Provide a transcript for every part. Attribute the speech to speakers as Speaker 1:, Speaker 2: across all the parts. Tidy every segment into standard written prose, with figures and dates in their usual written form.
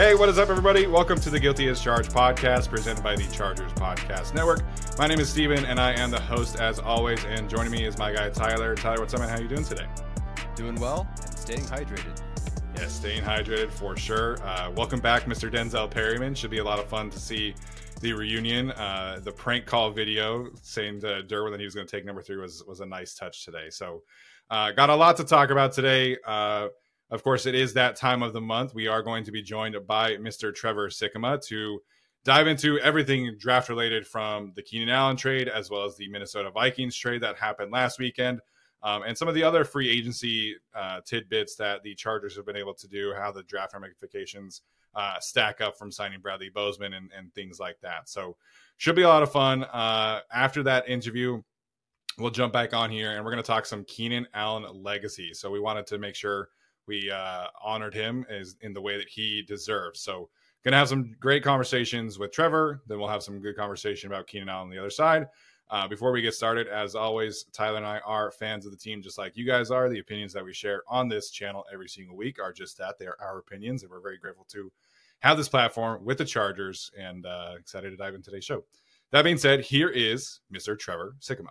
Speaker 1: Hey, what is up, everybody? Welcome to the Guilty as Charged podcast presented by the Chargers Podcast Network. My name is Steven, and I am the host as always. And joining me is my guy, Tyler. Tyler, what's up, man? How you doing today?
Speaker 2: Doing well and staying hydrated.
Speaker 1: Yeah, staying hydrated for sure. Welcome back, Mr. Denzel Perryman. Should be a lot of fun to see the reunion. The prank call video saying to Derwin that he was going to take number 3 was a nice touch today. So got a lot to talk about today. Of course, it is that time of the month. We are going to be joined by Mr. Trevor Sikkema to dive into everything draft related, from the Keenan Allen trade as well as the Minnesota Vikings trade that happened last weekend, and some of the other free agency tidbits that the Chargers have been able to do, how the draft ramifications stack up from signing Bradley Bozeman and things like that. So should be a lot of fun. After that interview, we'll jump back on here and we're going to talk some Keenan Allen legacy. So we wanted to make sure we honored him as in the way that he deserves. So going to have some great conversations with Trevor. Then we'll have some good conversation about Keenan Allen on the other side. Before we get started, as always, Tyler and I are fans of the team just like you guys are. The opinions that we share on this channel every single week are just that. They are our opinions, and we're very grateful to have this platform with the Chargers, and excited to dive into today's show. That being said, here is Mr. Trevor Sikkema.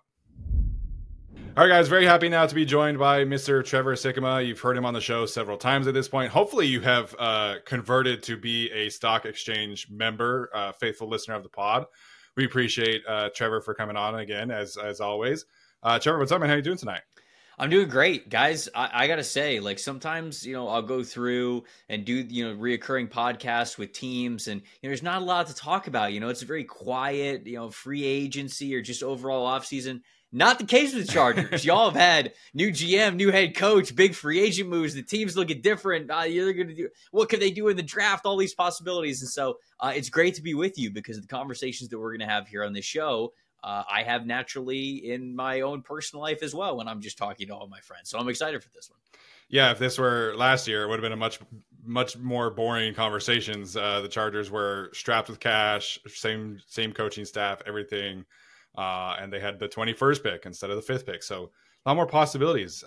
Speaker 1: All right, guys, very happy now to be joined by Mr. Trevor Sikkema. You've heard him on the show several times at this point. Hopefully you have converted to be a Stock Exchange member, faithful listener of the pod. We appreciate Trevor for coming on again, as always. Trevor, what's up, man? How you doing tonight?
Speaker 3: I'm doing great, guys. I got to say, like, sometimes, I'll go through and do, reoccurring podcasts with teams, and, there's not a lot to talk about. It's a very quiet, free agency or just overall offseason. Not the case with the Chargers. Y'all have had new GM, new head coach, big free agent moves. The team's looking different. They're going to do, what can they do in the draft? All these possibilities. And so it's great to be with you, because of the conversations that we're going to have here on this show, I have naturally in my own personal life as well when I'm just talking to all my friends. So I'm excited for this one.
Speaker 1: Yeah, if this were last year, it would have been a much more boring conversations. The Chargers were strapped with cash, same coaching staff, everything. And they had the 21st pick instead of the 5th pick. So a lot more possibilities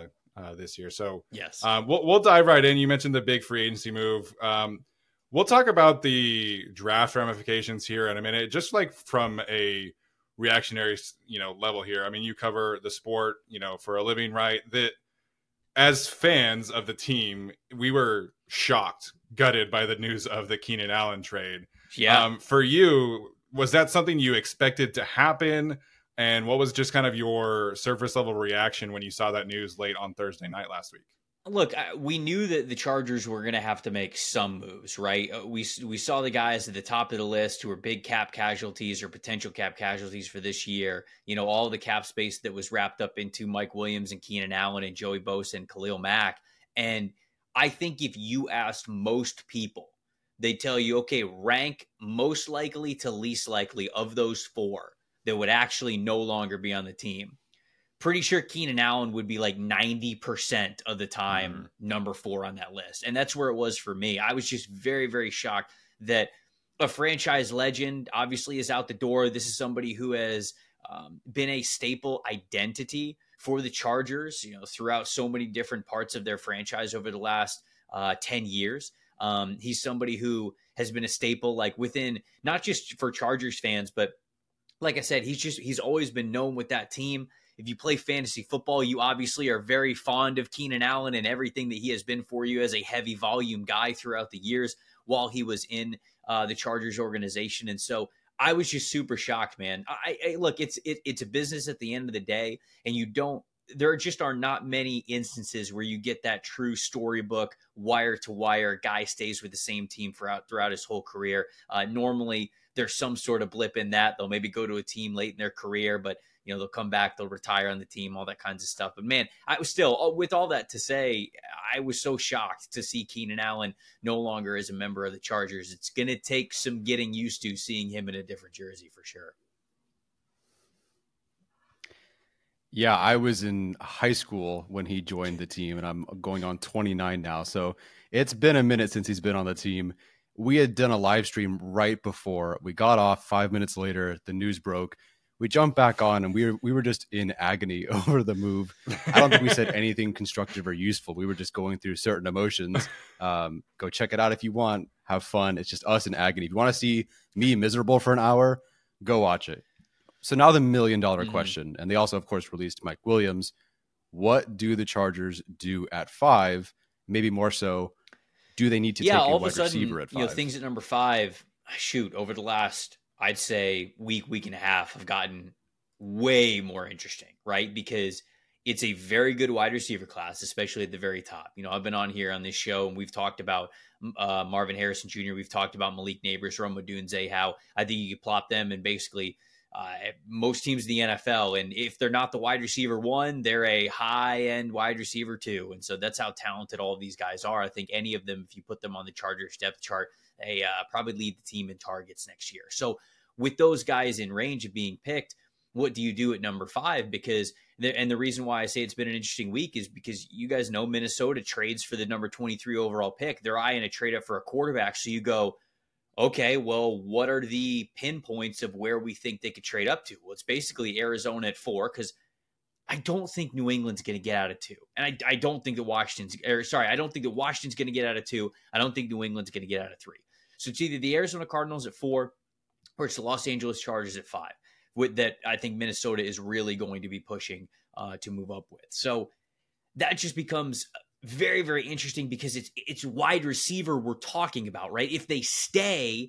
Speaker 1: this year. So
Speaker 3: yes,
Speaker 1: we'll dive right in. You mentioned the big free agency move. We'll talk about the draft ramifications here in a minute, just like from a reactionary, level here. I mean, you cover the sport, for a living, right? That as fans of the team, we were shocked, gutted by the news of the Keenan Allen trade.
Speaker 3: Yeah.
Speaker 1: For you, was that something you expected to happen? And what was just kind of your surface level reaction when you saw that news late on Thursday night last week?
Speaker 3: Look, we knew that the Chargers were going to have to make some moves, right? We saw the guys at the top of the list who were big cap casualties or potential cap casualties for this year. All the cap space that was wrapped up into Mike Williams and Keenan Allen and Joey Bosa and Khalil Mack. And I think if you asked most people, they tell you, okay, rank most likely to least likely of those 4 that would actually no longer be on the team. Pretty sure Keenan Allen would be like 90% of the time number 4 on that list. And that's where it was for me. I was just very, very shocked that a franchise legend obviously is out the door. This is somebody who has been a staple identity for the Chargers, throughout so many different parts of their franchise over the last 10 years. He's somebody who has been a staple, like within, not just for Chargers fans, but like I said, he's always been known with that team. If you play fantasy football, you obviously are very fond of Keenan Allen and everything that he has been for you as a heavy volume guy throughout the years while he was in the Chargers organization. And so I was just super shocked, man. I look, it's a business at the end of the day, and there just are not many instances where you get that true storybook, wire to wire, guy stays with the same team throughout his whole career. Normally, there's some sort of blip in that. They'll maybe go to a team late in their career, but they'll come back, they'll retire on the team, all that kinds of stuff. But man, I was still, with all that to say, I was so shocked to see Keenan Allen no longer as a member of the Chargers. It's going to take some getting used to seeing him in a different jersey for sure.
Speaker 2: Yeah, I was in high school when he joined the team, and I'm going on 29 now. So it's been a minute since he's been on the team. We had done a live stream right before we got off. 5 minutes later, the news broke. we jumped back on and we were just in agony over the move. I don't think we said anything constructive or useful. We were just going through certain emotions. Go check it out if you want. Have fun. It's just us in agony. If you want to see me miserable for an hour, go watch it. So now the $1 million question, and they also, of course, released Mike Williams. What do the Chargers do at 5? Maybe more so, do they need to take a wide receiver at 5?
Speaker 3: Things at number 5, shoot, over the last, I'd say, week and a half have gotten way more interesting, right? Because it's a very good wide receiver class, especially at the very top. I've been on here on this show, and we've talked about Marvin Harrison Jr. We've talked about Malik Nabers, Rome Odunze, how I think you could plop them in basically most teams in the NFL. And if they're not the wide receiver 1, they're a high-end wide receiver 2. And so that's how talented all of these guys are. I think any of them, if you put them on the Chargers depth chart, they probably lead the team in targets next year. So with those guys in range of being picked, what do you do at number 5? Because the reason why I say it's been an interesting week is because you guys know Minnesota trades for the number 23 overall pick. They're eyeing a trade up for a quarterback. So you go, okay, well, what are the pinpoints of where we think they could trade up to? Well, it's basically Arizona at 4, because I don't think New England's going to get out of 2. And I don't think that I don't think that Washington's going to get out of 2. I don't think New England's going to get out of 3. So it's either the Arizona Cardinals at 4 or it's the Los Angeles Chargers at 5. With that, I think Minnesota is really going to be pushing to move up with. So that just becomes very, very interesting because it's wide receiver we're talking about, right? If they stay,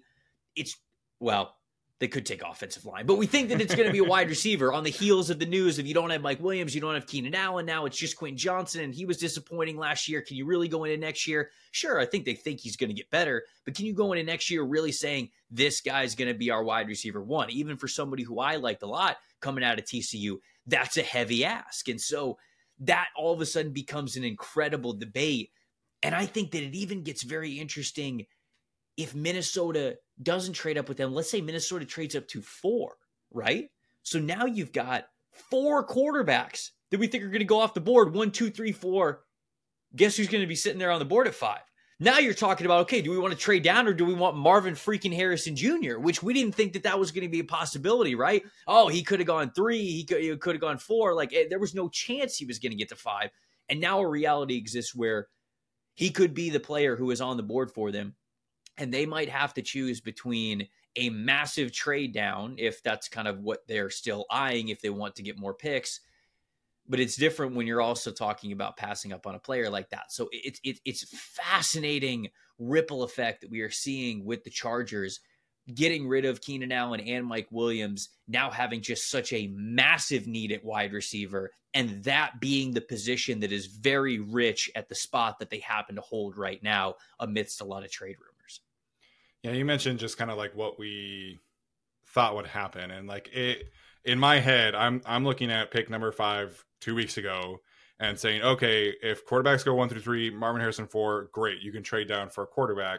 Speaker 3: they could take offensive line, but we think that it's going to be a wide receiver on the heels of the news of you don't have Mike Williams, you don't have Keenan Allen. Now it's just Quentin Johnson, and he was disappointing last year. Can you really go into next year? Sure, I think they think he's going to get better, but can you go into next year really saying this guy's going to be our wide receiver 1? Even for somebody who I liked a lot coming out of TCU, that's a heavy ask. And so that all of a sudden becomes an incredible debate. And I think that it even gets very interesting if Minnesota doesn't trade up with them. Let's say Minnesota trades up to 4, right? So now you've got 4 quarterbacks that we think are going to go off the board. 1, 2, 3, 4. Guess who's going to be sitting there on the board at 5? Now you're talking about, okay, do we want to trade down or do we want Marvin freaking Harrison Jr., which we didn't think that was going to be a possibility, right? Oh, he could have gone 3. He could have gone 4. Like, there was no chance he was going to get to 5. And now a reality exists where he could be the player who is on the board for them. And they might have to choose between a massive trade down, if that's kind of what they're still eyeing, if they want to get more picks. But it's different when you're also talking about passing up on a player like that. So it's fascinating ripple effect that we are seeing with the Chargers getting rid of Keenan Allen and Mike Williams, now having just such a massive need at wide receiver, and that being the position that is very rich at the spot that they happen to hold right now amidst a lot of trade rumors.
Speaker 1: Yeah, you mentioned just kind of like what we thought would happen, and like it in my head, I'm looking at pick number 5 2 weeks ago and saying, okay, if quarterbacks go 1 through 3, Marvin Harrison 4, great, you can trade down for a quarterback.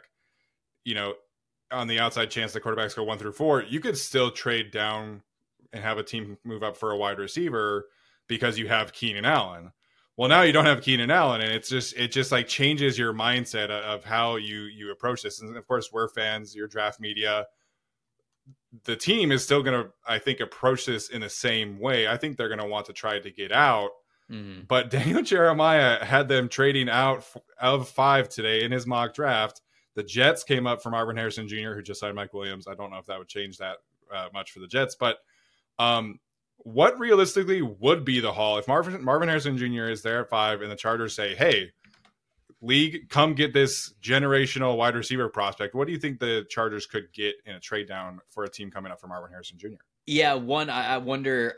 Speaker 1: On the outside chance the quarterbacks go 1 through 4, you could still trade down and have a team move up for a wide receiver because you have Keenan Allen. Well, now you don't have Keenan Allen, and it just like changes your mindset of how you approach this. And of course, we're fans, your draft media. The team is still going to, I think, approach this in the same way. I think they're going to want to try to get out. Mm-hmm. But Daniel Jeremiah had them trading out of 5 today in his mock draft. The Jets came up for Marvin Harrison Jr., who just signed Mike Williams. I don't know if that would change that much for the Jets, but what realistically would be the haul if Marvin Harrison Jr. is there at 5 and the Chargers say, hey, league, come get this generational wide receiver prospect? What do you think the Chargers could get in a trade down for a team coming up for Marvin Harrison Jr.?
Speaker 3: Yeah, I wonder,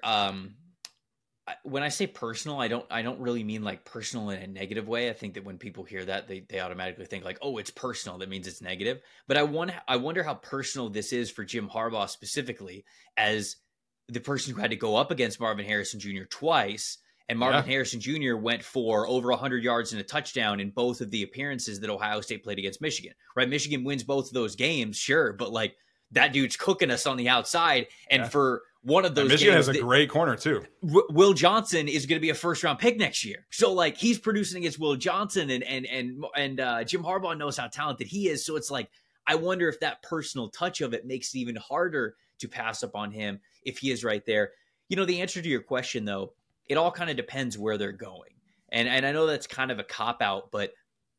Speaker 3: when I say personal, I don't really mean like personal in a negative way. I think that when people hear that, they automatically think like, oh, it's personal. That means it's negative. But I wonder how personal this is for Jim Harbaugh specifically, as the person who had to go up against Marvin Harrison Jr. twice. And Marvin Harrison Jr. went for over 100 yards and a touchdown in both of the appearances that Ohio State played against Michigan, right? Michigan wins both of those games, sure. But like, that dude's cooking us on the outside. And for one of those
Speaker 1: Michigan
Speaker 3: games,
Speaker 1: has a great corner too.
Speaker 3: Will Johnson is going to be a first-round pick next year. So like, he's producing against Will Johnson, and Jim Harbaugh knows how talented he is. So it's like, I wonder if that personal touch of it makes it even harder to pass up on him if he is right there. The answer to your question, though, it all kind of depends where they're going. And I know that's kind of a cop-out, but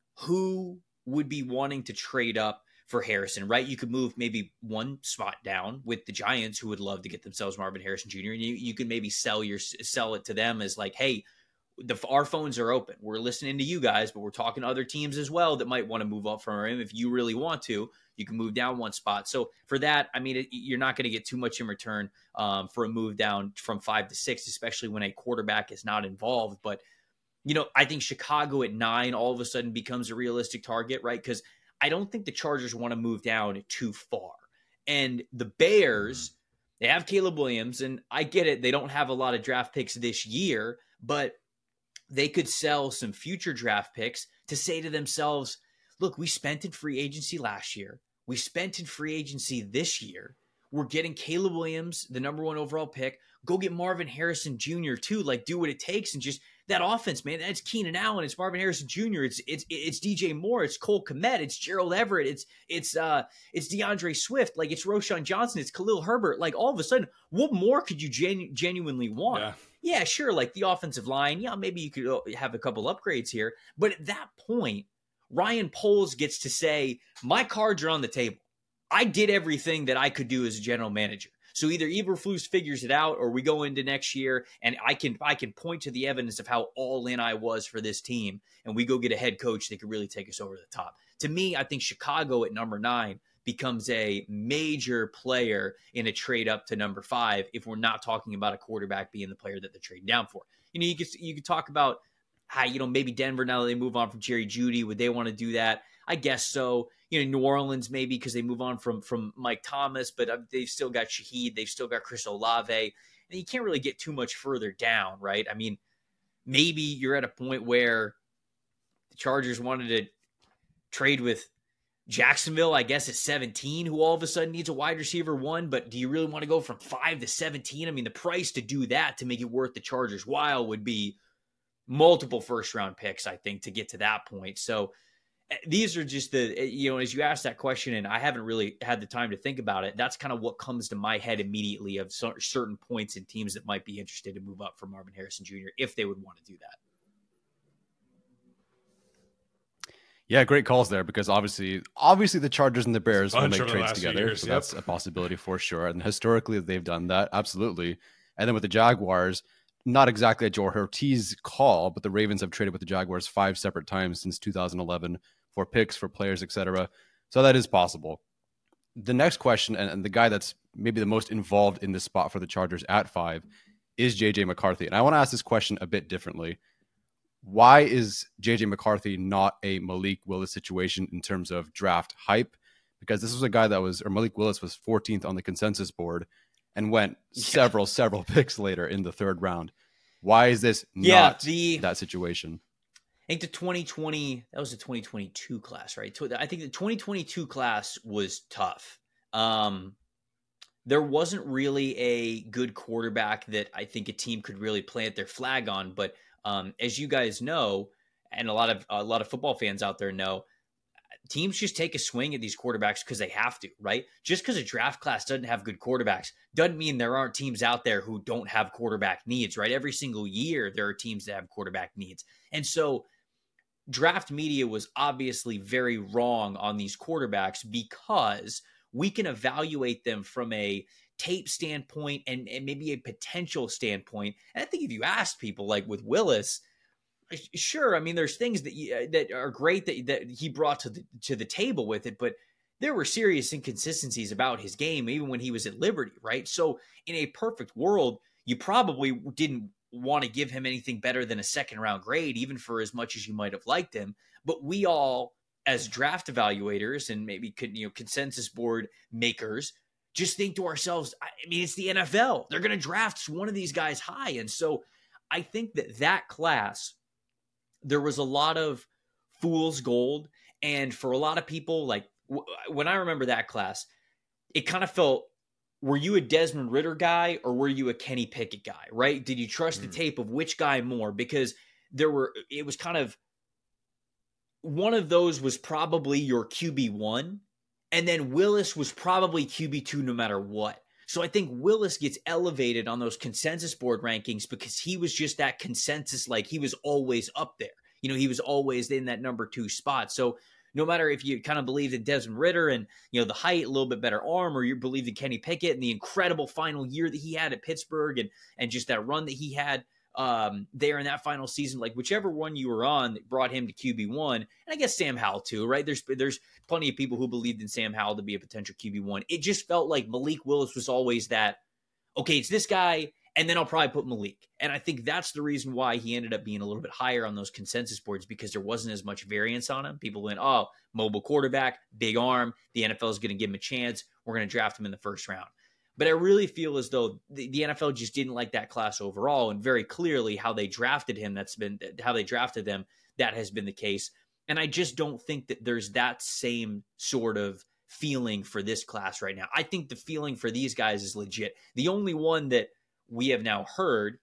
Speaker 3: who would be wanting to trade up for Harrison, right? You could move maybe one spot down with the Giants, who would love to get themselves Marvin Harrison Jr., and you could maybe sell it to them as like, hey, our phones are open. We're listening to you guys, but we're talking to other teams as well that might want to move up from him. If you really want to, you can move down one spot. So for that, I mean, you're not going to get too much in return for a move down from 5 to 6, especially when a quarterback is not involved. But, I think Chicago at 9 all of a sudden becomes a realistic target, right? Because I don't think the Chargers want to move down too far. And the Bears, they have Caleb Williams, and I get it. They don't have a lot of draft picks this year, but they could sell some future draft picks to say to themselves, look, we spent in free agency last year. We spent in free agency this year. We're getting Caleb Williams, the number 1 overall pick. Go get Marvin Harrison Jr. too. Like, do what it takes, and just that offense, man. That's Keenan Allen. It's Marvin Harrison Jr. It's DJ Moore. It's Cole Kmet. It's Gerald Everett. It's DeAndre Swift. Like, it's Roschon Johnson. It's Khalil Herbert. Like, all of a sudden, what more could you genuinely want? Yeah, sure. Like the offensive line. Yeah, maybe you could have a couple upgrades here. But at that point, Ryan Poles gets to say, my cards are on the table. I did everything that I could do as a general manager. So either Eberflus figures it out, or we go into next year and I can point to the evidence of how all in I was for this team, and we go get a head coach that could really take us over the top. To me, I think Chicago at number 9 becomes a major player in a trade up to number 5 if we're not talking about a quarterback being the player that they're trading down for. You could talk about how, maybe Denver, now that they move on from Jerry Jeudy, would they want to do that? I guess so. New Orleans maybe because they move on from Mike Thomas, but they've still got Shaheed. They've still got Chris Olave. And you can't really get too much further down, right? I mean, maybe you're at a point where the Chargers wanted to trade with Jacksonville, I guess, at 17, who all of a sudden needs a wide receiver 1. But do you really want to go from 5 to 17? I mean, the price to do that to make it worth the Chargers' while would be multiple first-round picks, I think, to get to that point. So these are just as you ask that question, and I haven't really had the time to think about it, that's kind of what comes to my head immediately of certain points in teams that might be interested to move up for Marvin Harrison Jr. if they would want to do that.
Speaker 2: Yeah, great calls there, because obviously the Chargers and the Bears will make trades together. So that's a possibility for sure. And historically they've done that. Absolutely. And then with the Jaguars, not exactly a Joe Ortiz call, but the Ravens have traded with the Jaguars 5 separate times since 2011 for picks, for players, etc. So that is possible. The next question, and the guy that's maybe the most involved in this spot for the Chargers at 5, is J.J. McCarthy. And I want to ask this question a bit differently. Why is J.J. McCarthy not a Malik Willis situation in terms of draft hype? Because this was a guy Malik Willis was 14th on the consensus board and went several picks later in the 3rd round. Why is this not that situation?
Speaker 3: I think that was the 2022 class, right? I think the 2022 class was tough. There wasn't really a good quarterback that I think a team could really plant their flag on. But as you guys know, and a lot of football fans out there know, teams just take a swing at these quarterbacks because they have to, right? Just because a draft class doesn't have good quarterbacks doesn't mean there aren't teams out there who don't have quarterback needs, right? Every single year, there are teams that have quarterback needs. And so draft media was obviously very wrong on these quarterbacks because we can evaluate them from a tape standpoint and maybe a potential standpoint. And I think if you ask people, like with Willis, sure, I mean, there's things that are great that he brought to the table with it, but there were serious inconsistencies about his game, even when he was at Liberty, right? So in a perfect world, you probably didn't want to give him anything better than a 2nd-round grade, even for as much as you might have liked him. But we all, as draft evaluators and maybe consensus board makers, just think to ourselves, I mean, it's the NFL. They're going to draft one of these guys high. And so I think that class, there was a lot of fool's gold. And for a lot of people, like when I remember that class, it kind of felt, were you a Desmond Ridder guy or were you a Kenny Pickett guy, right? Did you trust the tape of which guy more? Because it was kind of, one of those was probably your QB1 And then Willis was probably QB2 no matter what. So I think Willis gets elevated on those consensus board rankings because he was just that consensus, like he was always up there. You know, he was always in that number 2 spot. So no matter if you kind of believe in Desmond Ridder and, you know, the height, a little bit better arm, or you believe in Kenny Pickett and the incredible final year that he had at Pittsburgh and just that run that he had there in that final season, like whichever one you were on that brought him to QB1, and I guess Sam Howell too, right? There's plenty of people who believed in Sam Howell to be a potential QB1. It just felt like Malik Willis was always that, okay, it's this guy, and then I'll probably put Malik. And I think that's the reason why he ended up being a little bit higher on those consensus boards, because there wasn't as much variance on him. People went, oh, mobile quarterback, big arm, the NFL is going to give him a chance, we're going to draft him in the first round. But I really feel as though the NFL just didn't like that class overall, and very clearly how they drafted him, how they drafted them, that has been the case. And I just don't think that there's that same sort of feeling for this class right now. I think the feeling for these guys is legit. The only one that we have now heard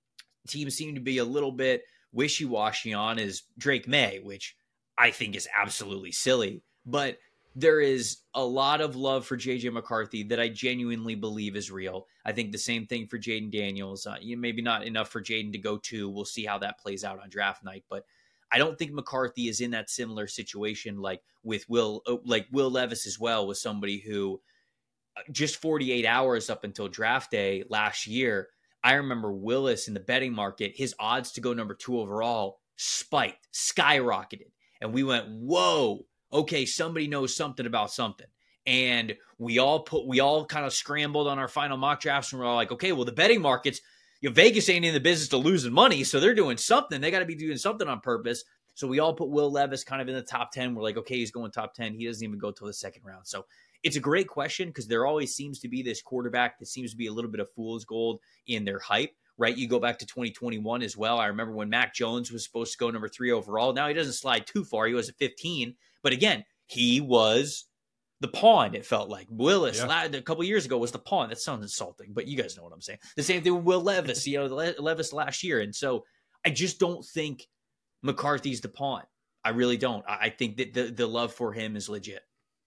Speaker 3: teams seem to be a little bit wishy-washy on is Drake May, which I think is absolutely silly. But there is a lot of love for J.J. McCarthy that I genuinely believe is real. I think the same thing for Jaden Daniels. Maybe not enough for Jaden to go to. We'll see how that plays out on draft night. But I don't think McCarthy is in that similar situation like with Will Levis as well, with somebody who just 48 hours up until draft day last year, I remember Willis in the betting market, his odds to go number 2 overall spiked, skyrocketed. And we went, whoa, okay, somebody knows something about something. And we all kind of scrambled on our final mock drafts, and we're all like, okay, well, the betting markets, Vegas ain't in the business of losing money, so they're doing something. They got to be doing something on purpose. So we all put Will Levis kind of in the top 10. We're like, okay, he's going top 10. He doesn't even go till the second round. So it's a great question, because there always seems to be this quarterback that seems to be a little bit of fool's gold in their hype, right? You go back to 2021 as well. I remember when Mac Jones was supposed to go number 3 overall. Now he doesn't slide too far. He was at 15. But again, he was the pawn, it felt like. Willis, a couple years ago, was the pawn. That sounds insulting, but you guys know what I'm saying. The same thing with Will Levis, Levis last year. And so I just don't think McCarthy's the pawn. I really don't. I think that the love for him is legit.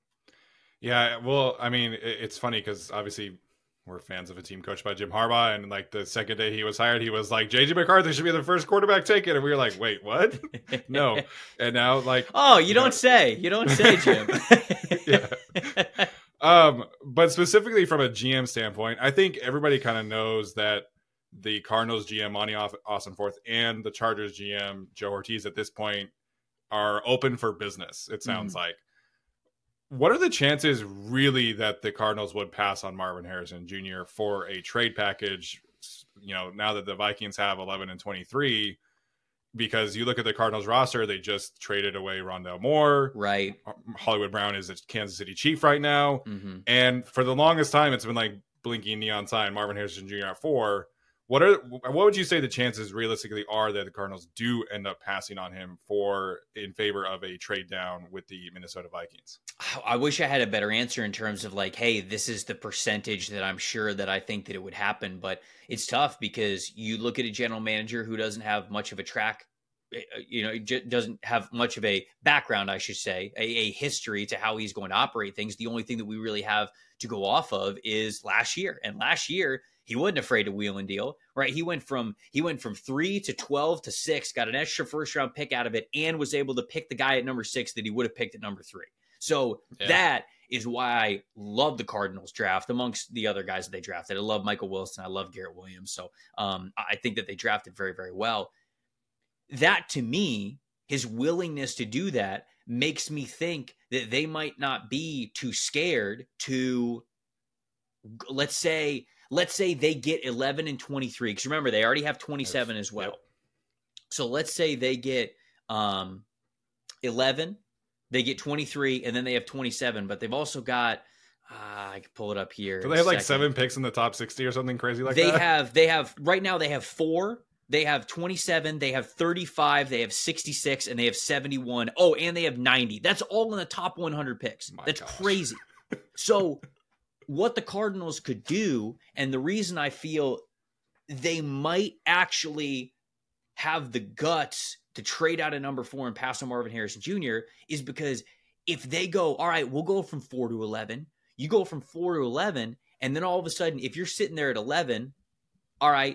Speaker 1: Yeah, well, I mean, it's funny because obviously we're fans of a team coached by Jim Harbaugh, and like the second day he was hired, he was like, JJ McCarthy should be the first quarterback taken, and we were like, wait, what? No. And now, like,
Speaker 3: oh, you don't say, Jim.
Speaker 1: Yeah. But specifically from a GM standpoint, I think everybody kind of knows that the Cardinals GM Monty Austin-Forth and the Chargers GM Joe Ortiz at this point are open for business, it sounds like. What are the chances really that the Cardinals would pass on Marvin Harrison Jr. for a trade package, now that the Vikings have 11 and 23? Because you look at the Cardinals roster, they just traded away Rondale Moore.
Speaker 3: Right.
Speaker 1: Hollywood Brown is a Kansas City Chief right now. Mm-hmm. And for the longest time, it's been like blinking neon sign, Marvin Harrison Jr. at 4. What would you say the chances realistically are that the Cardinals do end up passing on him in favor of a trade down with the Minnesota Vikings?
Speaker 3: I wish I had a better answer in terms of like, hey, this is the percentage that I'm sure that I think that it would happen. But it's tough because you look at a general manager who doesn't have much of a track, doesn't have much of a background, I should say, a history to how he's going to operate things. The only thing that we really have to go off of is last year. And last year, he wasn't afraid to wheel and deal, right? He went from 3 to 12 to 6, got an extra first round pick out of it, and was able to pick the guy at number 6 that he would have picked at number 3. So that is why I love the Cardinals draft amongst the other guys that they drafted. I love Michael Wilson. I love Garrett Williams. So I think that they drafted very, very well. That, to me, his willingness to do that makes me think that they might not be too scared to, let's say they get 11 and 23. Because remember, they already have 27 as well. Yep. So let's say they get 11, they get 23, and then they have 27. But they've also got, I can pull it up here.
Speaker 1: Do they have like 7 picks in the top 60 or something crazy like that?
Speaker 3: They have right now they have 4. They have 27, they have 35, they have 66, and they have 71. Oh, and they have 90. That's all in the top 100 picks. That's crazy. So what the Cardinals could do, and the reason I feel they might actually have the guts to trade out of number 4 and pass on Marvin Harrison Jr. is because if they go, all right, we'll go from 4 to 11, you go from 4 to 11, and then all of a sudden, if you're sitting there at 11, all right,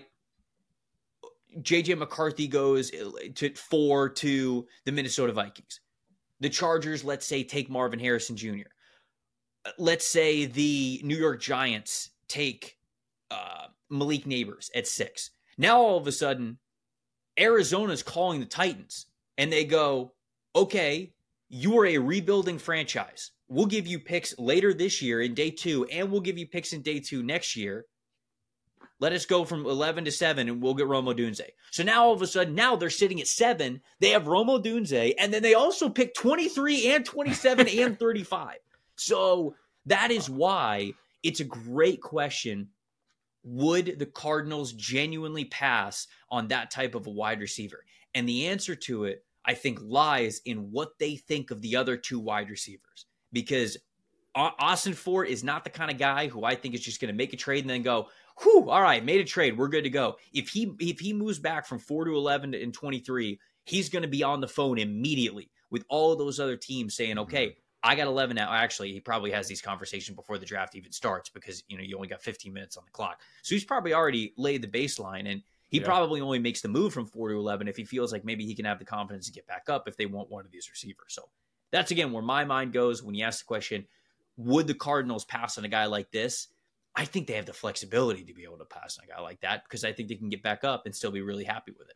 Speaker 3: JJ McCarthy goes to 4 to the Minnesota Vikings. The Chargers, let's say, take Marvin Harrison Jr. Let's say the New York Giants take Malik Neighbors at 6. Now, all of a sudden, Arizona's calling the Titans, and they go, okay, you are a rebuilding franchise. We'll give you picks later this year in day 2, and we'll give you picks in day 2 next year. Let us go from 11 to 7, and we'll get Rome Odunze. So now, all of a sudden, now they're sitting at 7. They have Rome Odunze, and then they also pick 23 and 27 and 35. So that is why it's a great question. Would the Cardinals genuinely pass on that type of a wide receiver? And the answer to it, I think, lies in what they think of the other 2 wide receivers. Because Austin Fort is not the kind of guy who I think is just going to make a trade and then go, whew, all right, made a trade, we're good to go. If he moves back from 4 to 11 and 23, he's going to be on the phone immediately with all of those other teams saying, okay, I got 11 now. Actually, he probably has these conversations before the draft even starts because, you only got 15 minutes on the clock. So he's probably already laid the baseline, and he probably only makes the move from 4 to 11 if he feels like maybe he can have the confidence to get back up if they want one of these receivers. So that's, again, where my mind goes when you ask the question, would the Cardinals pass on a guy like this? I think they have the flexibility to be able to pass on a guy like that because I think they can get back up and still be really happy with it.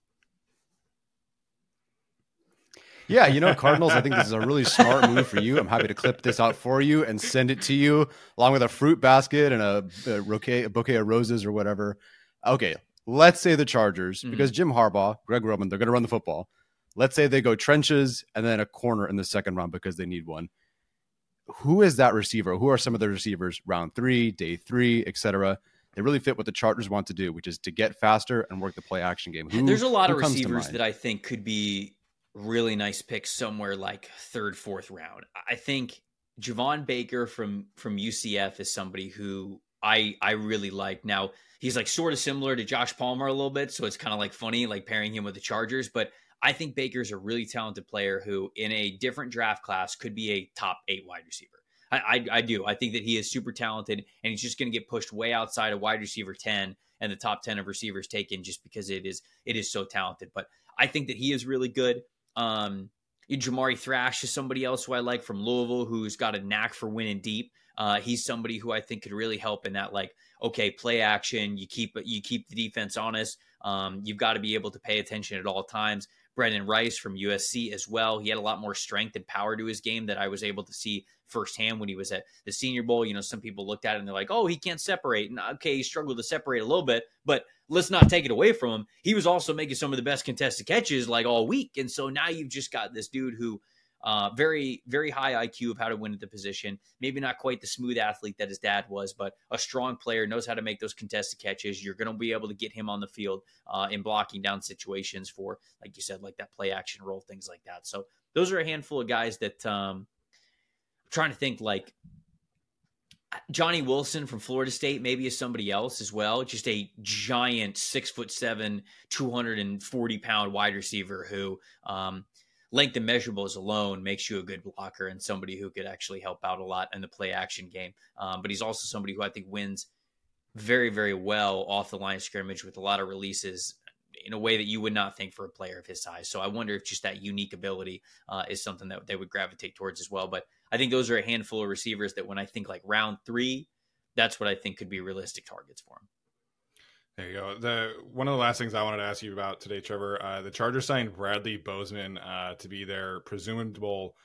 Speaker 2: Yeah, Cardinals, I think this is a really smart move for you. I'm happy to clip this out for you and send it to you along with a fruit basket and a bouquet of roses or whatever. Okay, let's say the Chargers, because Jim Harbaugh, Greg Roman, they're going to run the football. Let's say they go trenches and then a corner in the second round because they need one. Who is that receiver? Who are some of the receivers round 3, day 3, etc.? They really fit what the Chargers want to do, which is to get faster and work the play action game.
Speaker 3: There's a lot of receivers that I think could be really nice picks somewhere like 3rd, 4th round. I think Javon Baker from UCF is somebody who I really like. Now, he's like sort of similar to Josh Palmer a little bit, so it's kind of like funny, like pairing him with the Chargers, but I think Baker's a really talented player who in a different draft class could be a top 8 wide receiver. I do. I think that he is super talented and he's just going to get pushed way outside of wide receiver 10 and the top 10 of receivers taken just because it is so talented. But I think that he is really good. Jamari Thrash is somebody else who I like from Louisville who's got a knack for winning deep. He's somebody who I think could really help in that, like, okay, play action. You keep the defense honest. You've got to be able to pay attention at all times. Brendan Rice from USC as well. He had a lot more strength and power to his game that I was able to see firsthand when he was at the Senior Bowl. Some people looked at it and they're like, oh, he can't separate. And okay, he struggled to separate a little bit, but let's not take it away from him. He was also making some of the best contested catches like all week. And so now you've just got this dude who very, very high IQ of how to win at the position. Maybe not quite the smooth athlete that his dad was, but a strong player, knows how to make those contested catches. You're going to be able to get him on the field in blocking down situations for, like you said, like that play action role, things like that. So those are a handful of guys that I'm trying to think, like Johnny Wilson from Florida State maybe is somebody else as well. Just a giant 6'7", 240-pound wide receiver who length and measurables alone makes you a good blocker and somebody who could actually help out a lot in the play action game. But he's also somebody who I think wins very, very well off the line of scrimmage with a lot of releases in a way that you would not think for a player of his size. So I wonder if just that unique ability is something that they would gravitate towards as well. But I think those are a handful of receivers that when I think like round 3, that's what I think could be realistic targets for him.
Speaker 1: There you go. One of the last things I wanted to ask you about today, Trevor, the Chargers signed Bradley Bozeman to be their presumable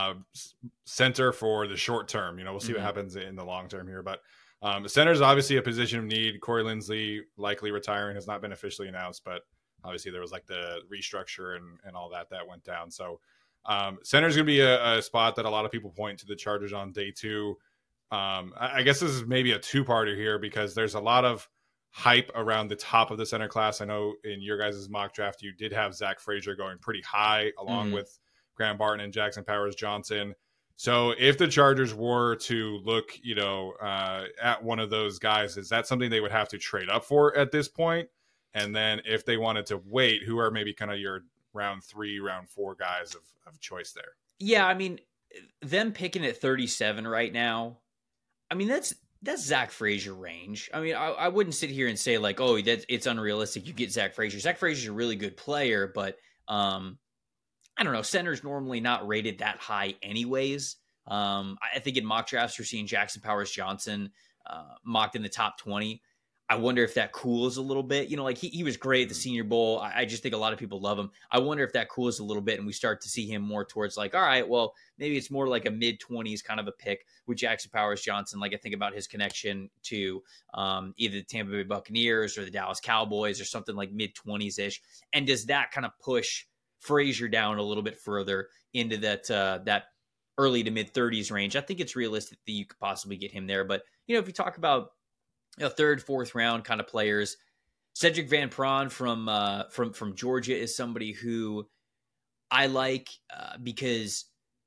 Speaker 1: center for the short term. We'll see what happens in the long term here. But the center is obviously a position of need. Corey Linsley likely retiring, has not been officially announced, but obviously there was like the restructure and all that went down. So center is going to be a spot that a lot of people point to the Chargers on day 2. I guess this is maybe a 2-parter here because there's a lot of hype around the top of the center class. I know in your guys' mock draft, you did have Zach Frazier going pretty high along with Graham Barton and Jackson Powers Johnson. So if the Chargers were to look, at one of those guys, is that something they would have to trade up for at this point? And then if they wanted to wait, who are maybe kind of your round 3, round 4 guys of choice there?
Speaker 3: Yeah, I mean, them picking at 37 right now, I mean, that's Zach Frazier range. I mean, I wouldn't sit here and say like, oh, it's unrealistic. You get Zach Frazier. Zach Frazier's a really good player, but I don't know. Center's normally not rated that high anyways. I think in mock drafts, we're seeing Jackson Powers Johnson mocked in the top 20. I wonder if that cools a little bit. You know, like he was great at the Senior Bowl. I just think a lot of people love him. I wonder if that cools a little bit and we start to see him more towards like, all right, well, maybe it's more like a mid-20s kind of a pick with Jackson Powers Johnson. Like I think about his connection to either the Tampa Bay Buccaneers or the Dallas Cowboys or something like mid-20s-ish. And does that kind of push Frazier down a little bit further into that early to mid-30s range? I think it's realistic that you could possibly get him there. But, you know, if you talk about third, fourth round kind of players, Cedric Van Pran from Georgia is somebody who I like because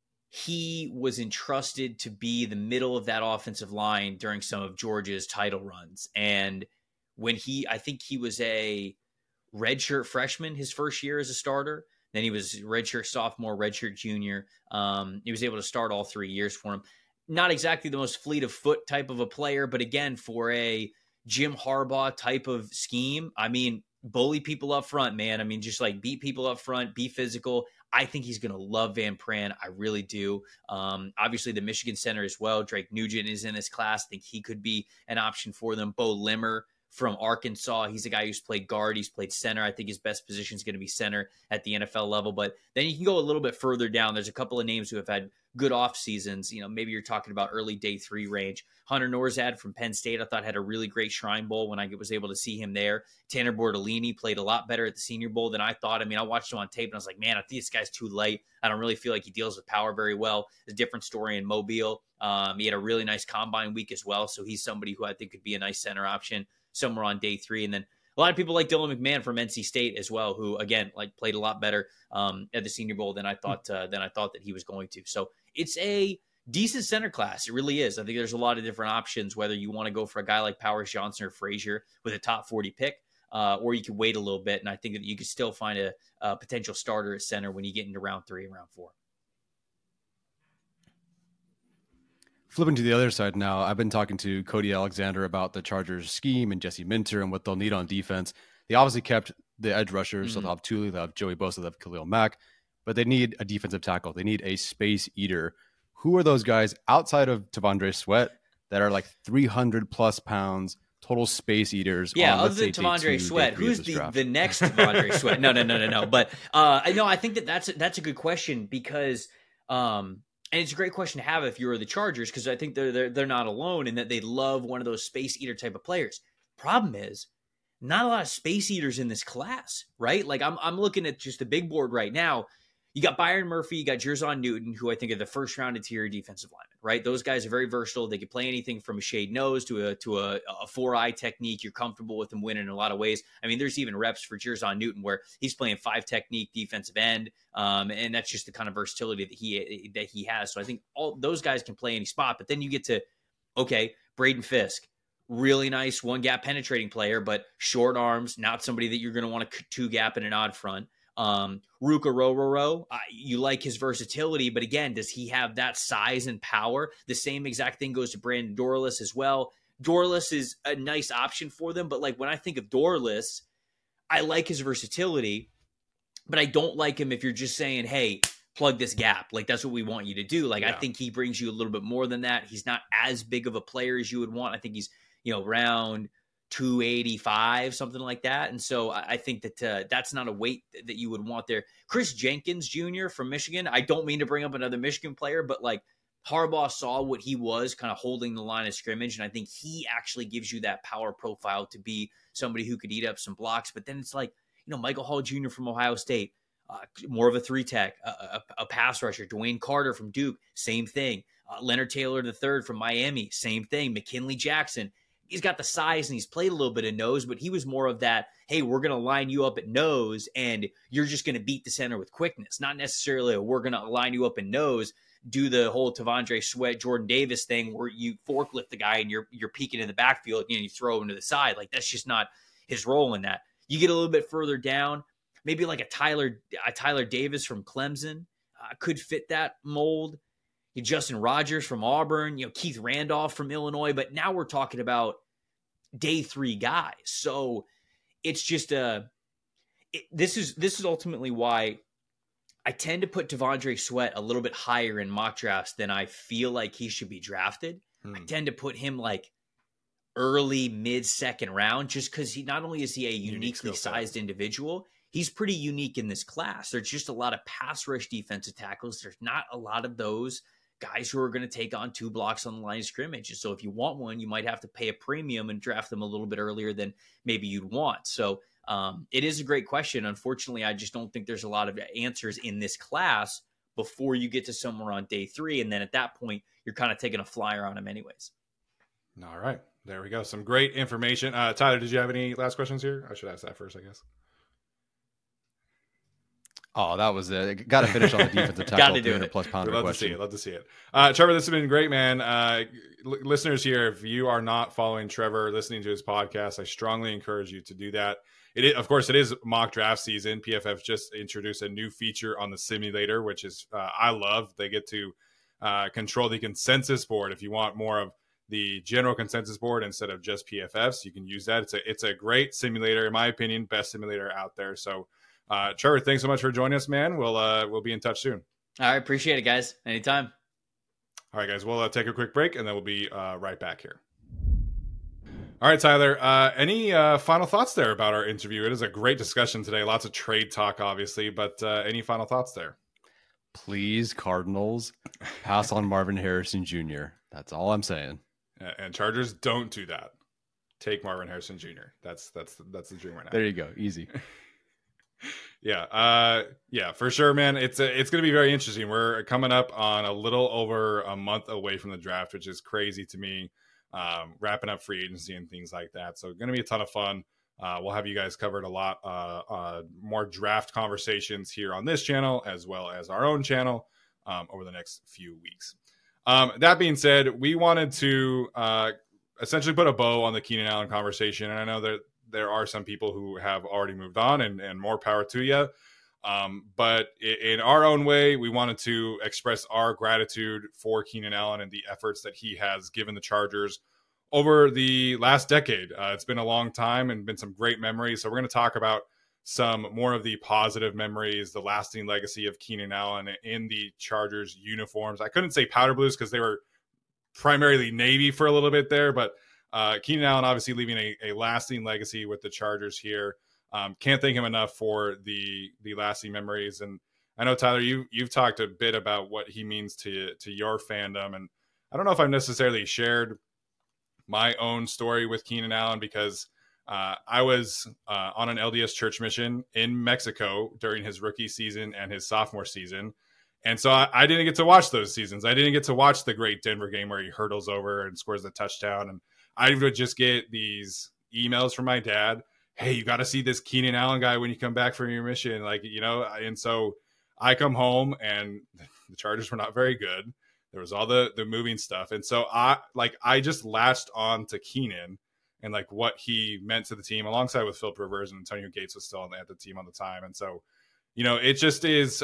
Speaker 3: he was entrusted to be the middle of that offensive line during some of Georgia's title runs. And when I think he was a redshirt freshman his first year as a starter. Then he was redshirt sophomore, redshirt junior. He was able to start all 3 years for him. Not exactly the most fleet of foot type of a player, but again, for a Jim Harbaugh type of scheme, I mean, bully people up front, man. I mean, just like beat people up front, be physical. I think he's going to love Van Pran. I really do. Obviously, the Michigan center as well. Drake Nugent is in this class. I think he could be an option for them. Bo Limmer from Arkansas. He's a guy who's played guard. He's played center. I think his best position is going to be center at the NFL level. But then you can go a little bit further down. There's a couple of names who have had good off seasons. You know, maybe you're talking about early day 3 range. Hunter Norzad from Penn State, I thought had a really great Shrine Bowl when I was able to see him there. Tanner Bortolini played a lot better at the Senior Bowl than I thought. I mean, I watched him on tape and I was like, man, I think this guy's too light. I don't really feel like he deals with power very well. It's a different story in Mobile. He had a really nice combine week as well. So he's somebody who I think could be a nice center option somewhere on day 3. And then a lot of people like Dylan McMahon from NC State as well, who again, like played a lot better at the Senior Bowl than I thought that he was going to. So it's a decent center class. It really is. I think there's a lot of different options, whether you want to go for a guy like Powers Johnson or Frazier with a top 40 pick, or you could wait a little bit. And I think that you could still find a potential starter at center when you get into round 3 and round 4.
Speaker 2: Flipping to the other side now, I've been talking to Cody Alexander about the Chargers scheme and Jesse Minter and what they'll need on defense. They obviously kept the edge rushers, so they'll have Tuli, they'll have Joey Bosa, they'll have Khalil Mack, but they need a defensive tackle. They need a space eater. Who are those guys outside of T'Vondre Sweat that are like 300 plus pounds, total space eaters?
Speaker 3: Yeah, other than T'Vondre Sweat, who's the next T'Vondre Sweat? No. But I think that's a good question because and it's a great question to have if you're the Chargers, because I think they're not alone in that they love one of those space eater type of players. Problem is, not a lot of space eaters in this class, right? Like I'm looking at just the big board right now. You got Byron Murphy, you got Jerzon Newton, who I think are the first round interior defensive linemen, right? Those guys are very versatile. They can play anything from a shade nose to a 4-eye technique. You're comfortable with them winning in a lot of ways. I mean, there's even reps for Jerzon Newton where he's playing 5 technique defensive end, and that's just the kind of versatility that he has. So I think all those guys can play any spot. But then you get to, okay, Braden Fisk, really nice one gap penetrating player, but short arms, not somebody that you're going to want to 2 gap in an odd front. Ruka Rororo, you like his versatility, but again, does he have that size and power? The same exact thing goes to Brandon Dorlus as well. Dorlus is a nice option for them, but like when I think of Dorlus, I like his versatility, but I don't like him if you're just saying, hey, plug this gap. Like that's what we want you to do. Like, yeah. I think he brings you a little bit more than that. He's not as big of a player as you would want. I think he's, around 285, something like that. And so I think that that's not a weight that you would want there. Chris Jenkins Jr. from Michigan. I don't mean to bring up another Michigan player, but like Harbaugh saw what he was kind of holding the line of scrimmage. And I think he actually gives you that power profile to be somebody who could eat up some blocks. But then it's like, Michael Hall Jr. from Ohio State, more of a 3-tech, a pass rusher. Dwayne Carter from Duke, same thing. Leonard Taylor III from Miami, same thing. McKinley Jackson. He's got the size and he's played a little bit of nose, but he was more of that, hey, we're going to line you up at nose and you're just going to beat the center with quickness. Not necessarily we're going to line you up in nose, do the whole T'Vondre Sweat, Jordan Davis thing where you forklift the guy and you're peeking in the backfield and you throw him to the side. Like that's just not his role in that. You get a little bit further down, maybe like a Tyler Davis from Clemson could fit that mold. Justin Rogers from Auburn, Keith Randolph from Illinois, but now we're talking about day 3 guys. So it's just this is ultimately why I tend to put T'Vondre Sweat a little bit higher in mock drafts than I feel like he should be drafted. I tend to put him like early, mid-second round, just because not only is he a uniquely sized individual, he's pretty unique in this class. There's just a lot of pass rush defensive tackles. There's not a lot of those guys who are going to take on 2 blocks on the line of scrimmage. So if you want one, you might have to pay a premium and draft them a little bit earlier than maybe you'd want. So it is a great question. Unfortunately, I just don't think there's a lot of answers in this class before you get to somewhere on day 3. And then at that point, you're kind of taking a flyer on him anyways.
Speaker 1: All right. There we go. Some great information. Tyler, did you have any last questions here? I should ask that first, I guess.
Speaker 2: Oh, that was it. Got to finish on the defensive tackle.
Speaker 3: Got to do it.
Speaker 2: Plus pounder
Speaker 1: Love
Speaker 2: question.
Speaker 1: Love to see it. Trevor, this has been great, man. Listeners here, if you are not following Trevor, listening to his podcast, I strongly encourage you to do that. Of course, it is mock draft season. PFF just introduced a new feature on the simulator, which is I love. They get to control the consensus board. If you want more of the general consensus board instead of just PFFs, you can use that. It's a great simulator, in my opinion, best simulator out there. So, Trevor, thanks so much for joining us, man. We'll be in touch soon.
Speaker 3: All right, appreciate it, guys. Anytime.
Speaker 1: All right, guys, we'll take a quick break, and then we'll be right back here. All right, Tyler, any final thoughts there about our interview? It is a great discussion today. Lots of trade talk, obviously, but any final thoughts there?
Speaker 2: Please, Cardinals, pass on Marvin Harrison Jr. That's all I'm saying.
Speaker 1: And Chargers, don't do that. Take Marvin Harrison Jr. That's the dream right now.
Speaker 2: There you go. Easy.
Speaker 1: Yeah, for sure, man. It's going to be very interesting. We're coming up on a little over a month away from the draft, which is crazy to me. Wrapping up free agency and things like that. So going to be a ton of fun. We'll have you guys covered a lot more draft conversations here on this channel as well as our own channel over the next few weeks. That being said, we wanted to essentially put a bow on the Keenan Allen conversation. And I know that there are some people who have already moved on, and more power to you. But in our own way, we wanted to express our gratitude for Keenan Allen and the efforts that he has given the Chargers over the last decade. It's been a long time and been some great memories. So we're going to talk about some more of the positive memories, the lasting legacy of Keenan Allen in the Chargers uniforms. I couldn't say powder blues because they were primarily navy for a little bit there, but Keenan Allen obviously leaving a lasting legacy with the Chargers here. Can't thank him enough for the lasting memories. And I know, Tyler, you've talked a bit about what he means to your fandom. And I don't know if I've necessarily shared my own story with Keenan Allen because I was on an LDS church mission in Mexico during his rookie season and his sophomore season. And so I didn't get to watch those seasons. I didn't get to watch the great Denver game where he hurdles over and scores the touchdown. And I would just get these emails from my dad. Hey, you got to see this Keenan Allen guy when you come back from your mission. And so I come home and the Chargers were not very good. There was all the moving stuff. And so I just latched on to Keenan and like what he meant to the team alongside with Philip Rivers, and Antonio Gates was still at the team on the time. And so, it just is,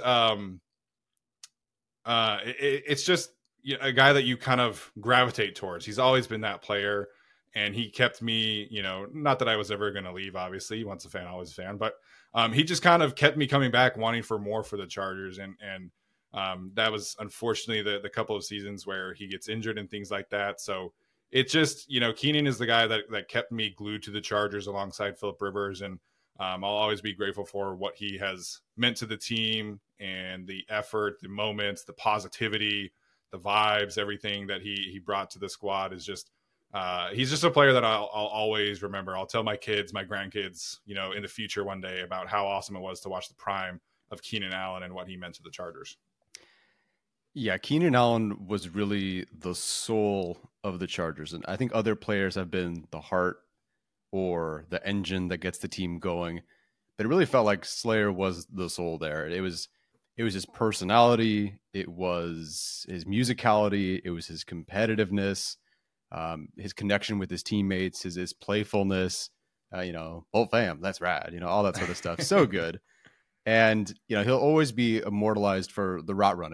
Speaker 1: it's just a guy that you kind of gravitate towards. He's always been that player. And he kept me, not that I was ever going to leave, obviously. Once a fan, always a fan. But he just kind of kept me coming back, wanting for more for the Chargers. And that was, unfortunately, the couple of seasons where he gets injured and things like that. So it's just, Keenan is the guy that kept me glued to the Chargers alongside Philip Rivers. And I'll always be grateful for what he has meant to the team and the effort, the moments, the positivity, the vibes, everything that he brought to the squad is just, he's just a player that I'll always remember. I'll tell my kids, my grandkids, in the future one day about how awesome it was to watch the prime of Keenan Allen and what he meant to the Chargers.
Speaker 2: Yeah, Keenan Allen was really the soul of the Chargers. And I think other players have been the heart or the engine that gets the team going. But it really felt like Slayer was the soul there. It was his personality. It was his musicality. It was his competitiveness. His connection with his teammates, his playfulness, Bolt fam, that's rad, all that sort of stuff. So good. And, he'll always be immortalized for the route running.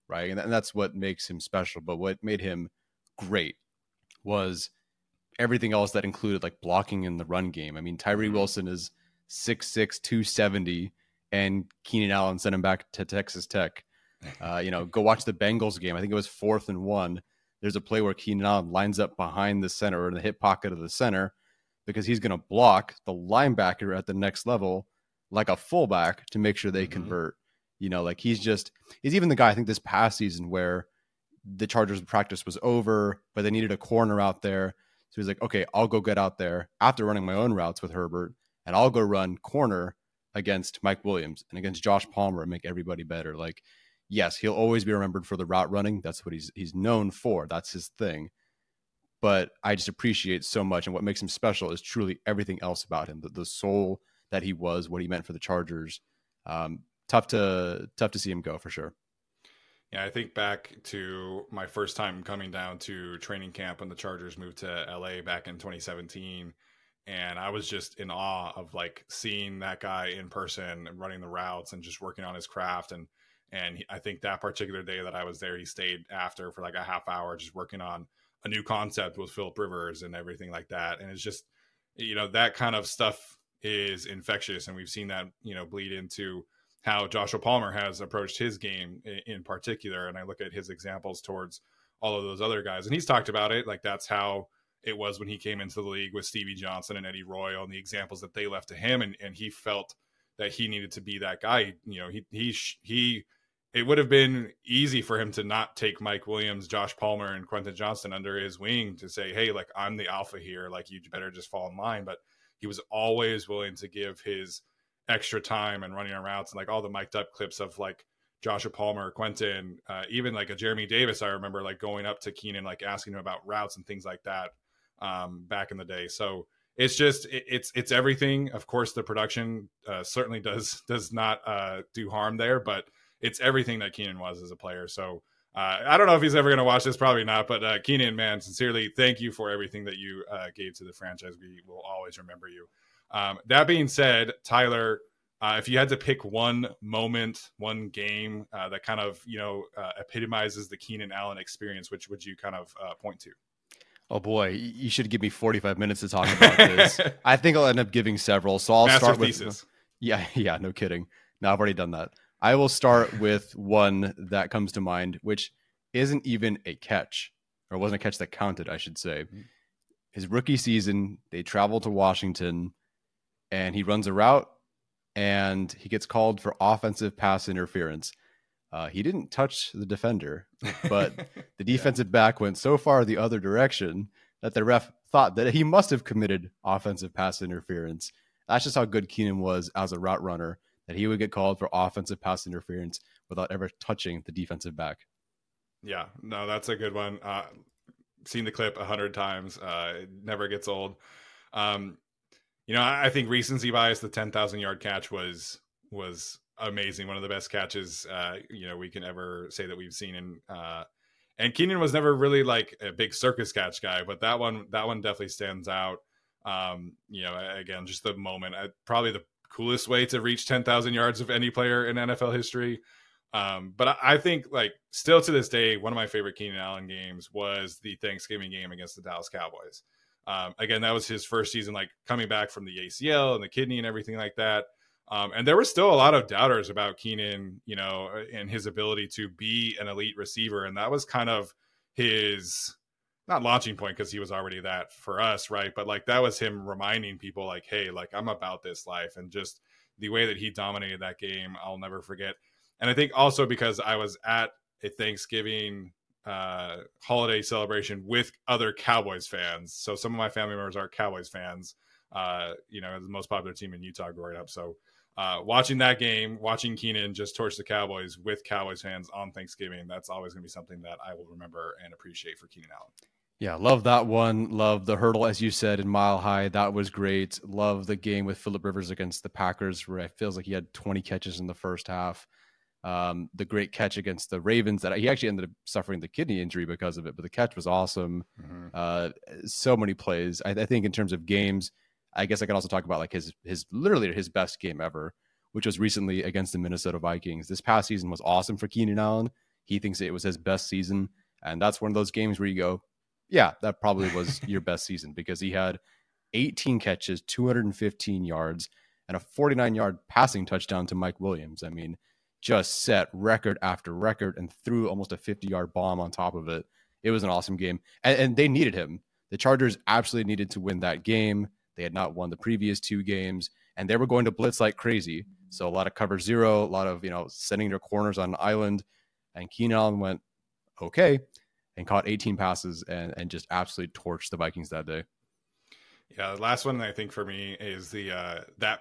Speaker 2: right? And that's what makes him special. But what made him great was everything else that included like blocking in the run game. I mean, Tyree Wilson is 6'6", 270, and Keenan Allen sent him back to Texas Tech. Go watch the Bengals game. I think it was 4th and 1. There's a play where Keenan Allen lines up behind the center or in the hip pocket of the center because he's going to block the linebacker at the next level like a fullback to make sure they convert. He's even the guy, I think this past season where the Chargers practice was over, but they needed a corner out there. So he's like, okay, I'll go get out there after running my own routes with Herbert, and I'll go run corner against Mike Williams and against Josh Palmer and make everybody better. Like, yes, he'll always be remembered for the route running. That's what he's known for. That's his thing. But I just appreciate so much. And what makes him special is truly everything else about him, the soul that he was, what he meant for the Chargers. Tough to see him go for sure.
Speaker 1: Yeah, I think back to my first time coming down to training camp when the Chargers moved to LA back in 2017. And I was just in awe of like seeing that guy in person and running the routes and just working on his craft. And I think that particular day that I was there, he stayed after for like a half hour, just working on a new concept with Philip Rivers and everything like that. And it's just, that kind of stuff is infectious. And we've seen that, bleed into how Joshua Palmer has approached his game in particular. And I look at his examples towards all of those other guys, and he's talked about it. Like that's how it was when he came into the league with Stevie Johnson and Eddie Royal and the examples that they left to him. And he felt that he needed to be that guy. It would have been easy for him to not take Mike Williams, Josh Palmer, and Quentin Johnston under his wing to say, hey, like I'm the alpha here. Like you better just fall in line. But he was always willing to give his extra time and running on routes, and like all the mic'd up clips of like Joshua Palmer, Quentin, even like a Jeremy Davis. I remember like going up to Keenan, like asking him about routes and things like that back in the day. So it's just, it's everything. Of course, the production certainly does not do harm there, but it's everything that Keenan was as a player. So I don't know if he's ever going to watch this, probably not, but Keenan, man, sincerely, thank you for everything that you gave to the franchise. We will always remember you. That being said, Tyler, if you had to pick one moment, one game that kind of, epitomizes the Keenan Allen experience, which would you kind of point to?
Speaker 2: Oh boy, you should give me 45 minutes to talk about this. I think I'll end up giving several. So I'll start with thesis. Yeah, no kidding. No, I've already done that. I will start with one that comes to mind, which isn't even a catch, or wasn't a catch that counted, I should say. His rookie season, they travel to Washington, and he runs a route, and he gets called for offensive pass interference. He didn't touch the defender, but the defensive back went so far the other direction that the ref thought that he must have committed offensive pass interference. That's just how good Keenan was as a route runner, that he would get called for offensive pass interference without ever touching the defensive back. Yeah,
Speaker 1: no, that's a good one. Seen the clip 100 times. It never gets old. I think recency bias, the 10,000 yard catch was amazing. One of the best catches, we can ever say that we've seen. And Keenan was never really like a big circus catch guy, but that one definitely stands out. Again, just the moment, probably the coolest way to reach 10,000 yards of any player in NFL history. But I think like still to this day, one of my favorite Keenan Allen games was the Thanksgiving game against the Dallas Cowboys. Again, that was his first season, like coming back from the ACL and the kidney and everything like that. And there were still a lot of doubters about Keenan, and his ability to be an elite receiver. And that was kind of his, not launching point, because he was already that for us, right? But like that was him reminding people like, hey, like I'm about this life. And just the way that he dominated that game, I'll never forget. And I think also because I was at a Thanksgiving holiday celebration with other Cowboys fans. So some of my family members are Cowboys fans, the most popular team in Utah growing up. So watching that game, watching Keenan just torch the Cowboys with Cowboys fans on Thanksgiving, that's always going to be something that I will remember and appreciate for Keenan Allen.
Speaker 2: Yeah, love that one. Love the hurdle, as you said, in Mile High. That was great. Love the game with Philip Rivers against the Packers, where it feels like he had 20 catches in the first half. The great catch against the Ravens that he actually ended up suffering the kidney injury because of it, but the catch was awesome. So many plays. I think in terms of games, I guess I can also talk about like his literally his best game ever, which was recently against the Minnesota Vikings. This past season was awesome for Keenan Allen. He thinks it was his best season. And that's one of those games where you go, yeah, that probably was your best season, because he had 18 catches, 215 yards, and a 49-yard passing touchdown to Mike Williams. I mean, just set record after record and threw almost a 50-yard bomb on top of it. It was an awesome game. And they needed him. The Chargers absolutely needed to win that game. They had not won the previous 2 games, and they were going to blitz like crazy. So a lot of cover zero, a lot of, sending their corners on an island. And Keenan Allen went, okay, and caught 18 passes and just absolutely torched the Vikings that day.
Speaker 1: Yeah, the last one I think for me is the that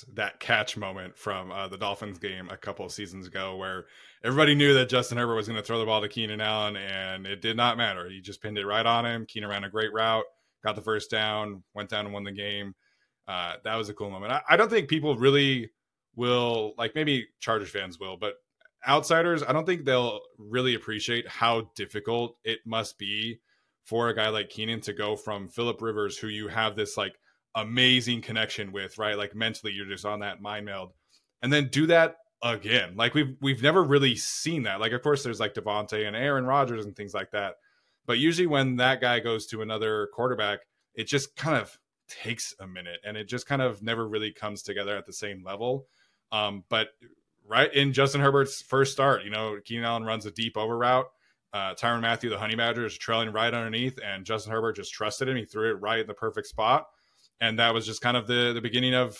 Speaker 1: catch moment from the Dolphins game a couple of seasons ago, where everybody knew that Justin Herbert was going to throw the ball to Keenan Allen, and it did not matter. He just pinned it right on him. Keenan ran a great route, got the first down, went down and won the game. That was a cool moment. I don't think people really will, like, maybe Chargers fans will, but outsiders, I don't think they'll really appreciate how difficult it must be for a guy like Keenan to go from Phillip Rivers, who you have this like amazing connection with, right? Like mentally, you're just on that mind meld, and then do that again. Like we've never really seen that. Like, of course, there's like Devontae and Aaron Rodgers and things like that, but usually when that guy goes to another quarterback, it just kind of takes a minute, and it just kind of never really comes together at the same level. But right in Justin Herbert's first start, Keenan Allen runs a deep over route. Tyrann Mathieu, the Honey Badger, is trailing right underneath, and Justin Herbert just trusted him. He threw it right in the perfect spot, and that was just kind of the beginning of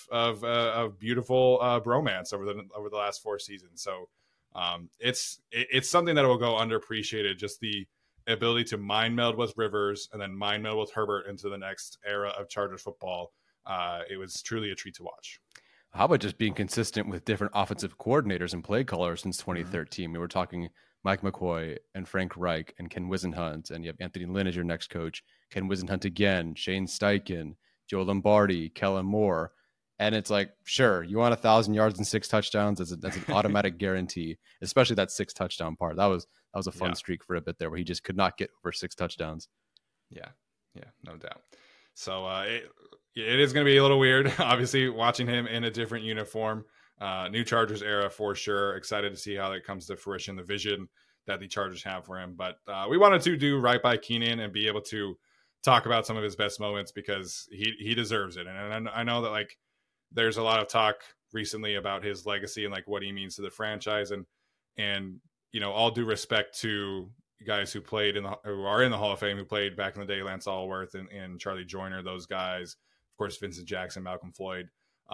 Speaker 1: beautiful bromance over the last 4 seasons. So it's something that will go underappreciated. Just the ability to mind meld with Rivers and then mind meld with Herbert into the next era of Chargers football. It was truly a treat to watch.
Speaker 2: How about just being consistent with different offensive coordinators and play callers since 2013? We were talking Mike McCoy and Frank Reich and Ken Wisenhunt, and you have Anthony Lynn as your next coach, Ken Wisenhunt again, Shane Steichen, Joe Lombardi, Kellen Moore. And it's like, sure, you want 1,000 yards and 6 touchdowns. That's an automatic guarantee, especially that 6 touchdown part. That was a fun streak for a bit there where he just could not get over 6 touchdowns.
Speaker 1: Yeah, no doubt. So it is going to be a little weird, obviously, watching him in a different uniform. New Chargers era for sure. Excited to see how that comes to fruition, the vision that the Chargers have for him. But we wanted to do right by Keenan and be able to talk about some of his best moments, because he deserves it. And I know that like there's a lot of talk recently about his legacy and like what he means to the franchise. And all due respect to guys who who are in the Hall of Fame, who played back in the day, Lance Allworth and Charlie Joyner, those guys, of course, Vincent Jackson, Malcolm Floyd.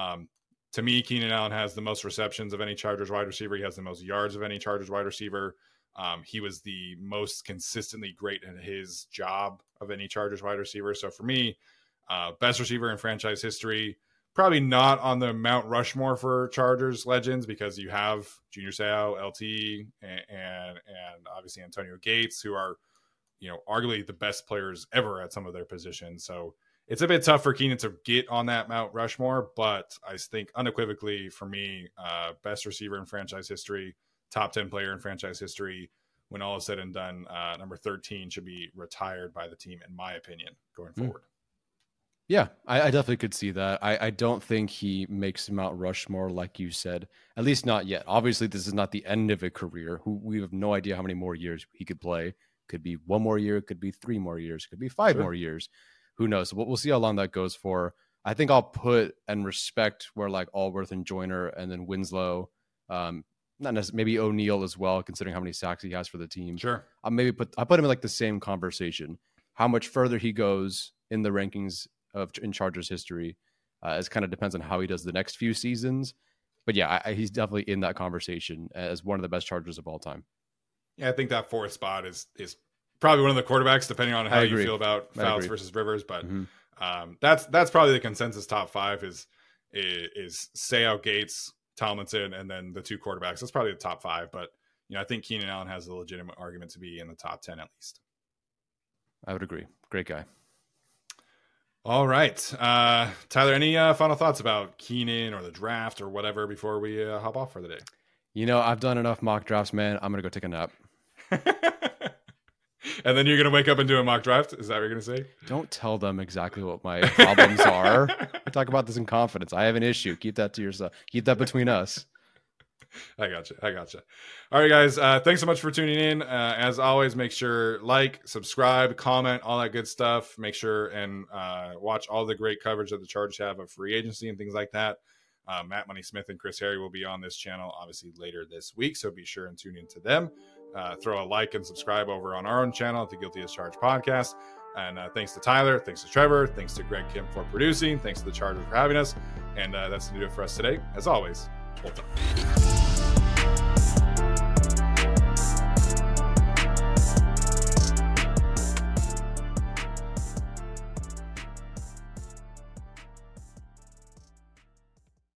Speaker 1: To me, Keenan Allen has the most receptions of any Chargers wide receiver. He has the most yards of any Chargers wide receiver. He was the most consistently great at his job of any Chargers wide receiver. So for me, best receiver in franchise history. Probably not on the Mount Rushmore for Chargers legends, because you have Junior Seau, LT, and obviously Antonio Gates, who are, arguably the best players ever at some of their positions. So it's a bit tough for Keenan to get on that Mount Rushmore, but I think unequivocally for me, best receiver in franchise history, top 10 player in franchise history. When all is said and done, number 13 should be retired by the team, in my opinion, going forward.
Speaker 2: Yeah, I definitely could see that. I don't think he makes Mount Rushmore, like you said, at least not yet. Obviously, this is not the end of a career. We have no idea how many more years he could play. Could be 1 more year, could be 3 more years, could be 5 more years. Who knows? So we'll see how long that goes for. I think I'll put and respect where like Allworth and Joyner and then Winslow, not necessarily, maybe O'Neal as well, considering how many sacks he has for the team.
Speaker 1: Sure.
Speaker 2: I'll put him in like the same conversation. How much further he goes in the rankings in Chargers history, it kind of depends on how he does the next few seasons. But yeah, he's definitely in that conversation as one of the best Chargers of all time.
Speaker 1: Yeah, I think that 4th spot is probably one of the quarterbacks, depending on how you feel about Fouts versus Rivers. But that's probably the consensus top 5 is Seau, Gates, Tomlinson, and then the 2 quarterbacks. That's probably the top 5. But I think Keenan Allen has a legitimate argument to be in the top 10 at least.
Speaker 2: I would agree. Great guy.
Speaker 1: All right. Tyler, any final thoughts about Keenan or the draft or whatever before we hop off for the day?
Speaker 2: I've done enough mock drafts, man. I'm going to go take a nap.
Speaker 1: And then you're going to wake up and do a mock draft? Is that what you're going to say?
Speaker 2: Don't tell them exactly what my problems are. We talk about this in confidence. I have an issue. Keep that to yourself. Keep that between us.
Speaker 1: I gotcha. All right, guys. Thanks so much for tuning in. As always, make sure subscribe, comment, all that good stuff. Make sure and watch all the great coverage that the Chargers have of free agency and things like that. Matt Money Smith and Chris Harry will be on this channel obviously later this week, so be sure and tune into them. Throw a like and subscribe over on our own channel at the Guilty as Charged podcast. And thanks to Tyler, thanks to Trevor, thanks to Greg Kim for producing, thanks to the Chargers for having us. And that's going to do it for us today. As always, hold on.